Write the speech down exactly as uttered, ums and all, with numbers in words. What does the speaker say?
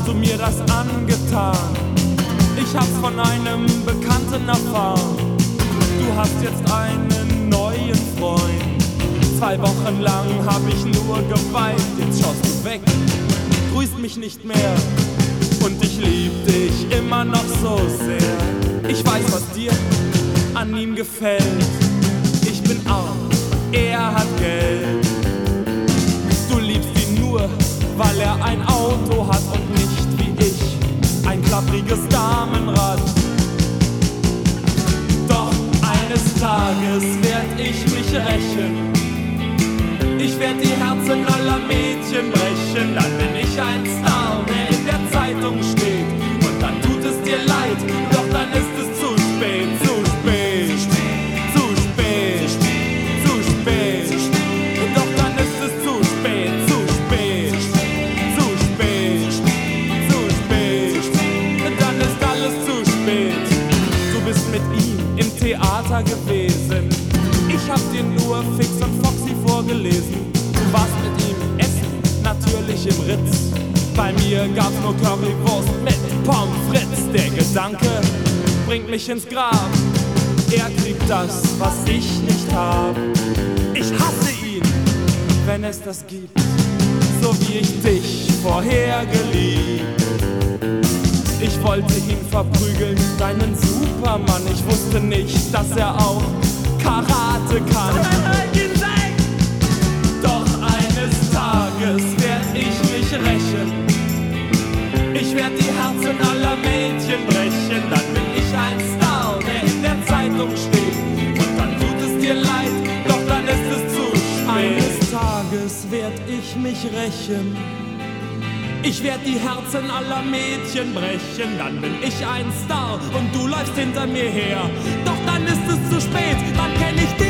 hast du mir das angetan? Ich hab's von einem Bekannten erfahren. Du hast jetzt einen neuen Freund. Zwei Wochen lang hab ich nur geweint. Jetzt schaust du weg, grüßt mich nicht mehr. Und ich lieb dich immer noch so sehr. Ich weiß, was dir an ihm gefällt. Ich bin arm, er hat Geld. Du liebst ihn nur, weil er ein Auto hat und nicht wie ich ein klappriges Damenrad. Doch eines Tages werd ich mich rächen. Ich werd die Herzen aller Mädchen brechen. Dann bin ich ein Star, der in der Zeitung steht. Und dann tut es dir leid, doch dann ist es zu spät, zu spät, zu spät, zu spät. Doch dann ist es zu spät, zu spät, zu spät, zu spät. Dann ist alles zu spät. Du bist mit ihm im Theater gewesen. Ich hab dir nur Fix und Foxy vorgelesen. Du warst mit ihm essen, natürlich im Ritz. Bei mir gab's nur Currywurst mit Pommes frites. Der Gedanke bringt mich ins Grab. Er kriegt das, was ich nicht hab. Ich hasse ihn, wenn es das gibt, so wie ich dich vorher geliebt. Ich wollte ihn verprügeln, deinen Supermann. Ich wusste nicht, dass er auch Karate kann. Doch eines Tages werd ich mich rächen. Ich werd die Herzen aller Mädchen brechen. Dann bin ich ein Star, der in der Zeitung steht. Und dann tut es dir leid, doch dann ist es zu spät. Eines Tages werd ich mich rächen. Ich werd die Herzen aller Mädchen brechen. Dann bin ich ein Star und du läufst hinter mir her. Doch dann ist es zu spät, dann kenn ich